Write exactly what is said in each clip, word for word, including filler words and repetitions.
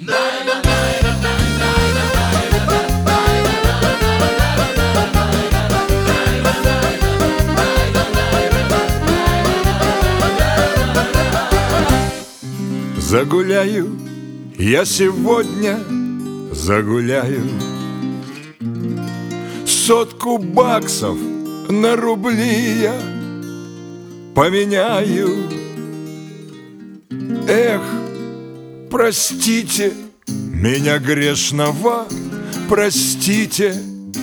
Загуляю я сегодня, загуляю, сотку баксов на рубли я поменяю. Эх, простите меня грешного, простите.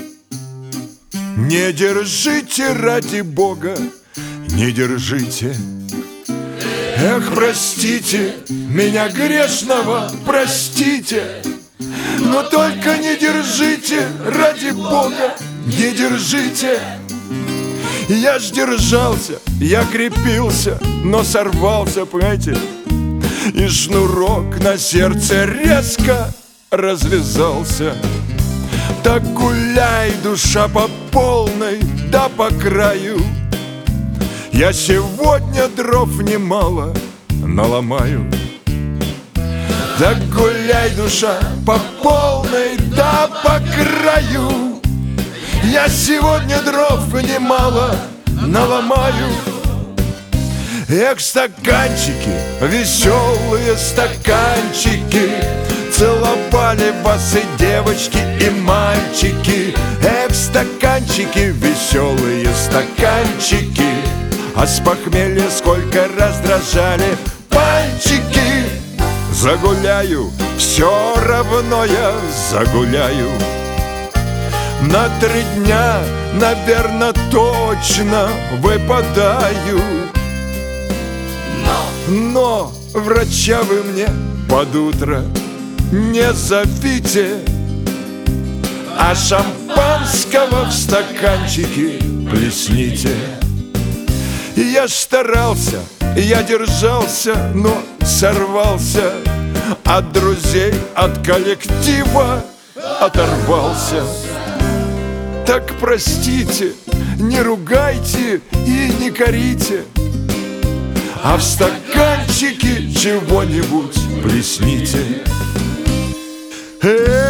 Не держите, ради Бога, не держите. Эх, простите меня грешного, простите. Но только не держите, ради Бога, не держите. Я ж держался, я крепился, но сорвался, понимаете? И шнурок на сердце резко развязался. Так гуляй, душа, по полной, да по краю. Я сегодня дров немало наломаю. Так гуляй, душа, по полной, да по краю. Я сегодня дров немало наломаю. Эх, стаканчики, веселые стаканчики, целовали вас и девочки, и мальчики. Эх, стаканчики, веселые стаканчики, а с похмелья сколько раз дрожали пальчики. Загуляю, все равно я загуляю. На три дня, наверно, точно выпадаю. Но врача вы мне под утро не зовите, а шампанского в стаканчике плесните. Я ж старался, я держался, но сорвался. От друзей, от коллектива оторвался. Так простите, не ругайте и не корите, а в стаканчике чего-нибудь плесните. Эх,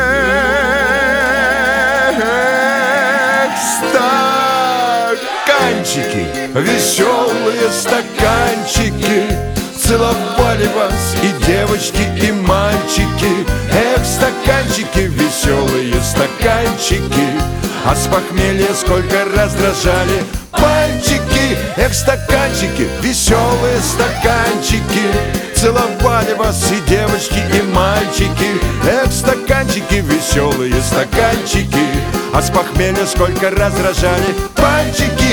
стаканчики, веселые стаканчики, целовали вас и девочки, и мальчики. Эх, стаканчики, веселые стаканчики, а с похмелья сколько раз дрожали пальчики. Эх, стаканчики, веселые стаканчики, целовали вас и девочки, и мальчики. Эх, стаканчики, веселые стаканчики, а с похмелья сколько раз дрожали пальчики.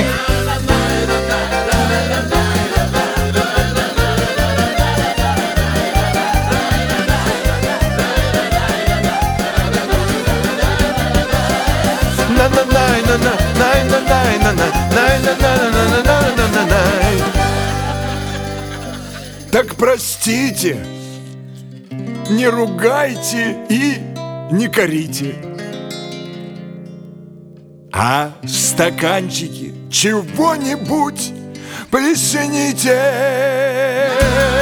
Так простите, не ругайте и не корите, а в стаканчике чего-нибудь плесните.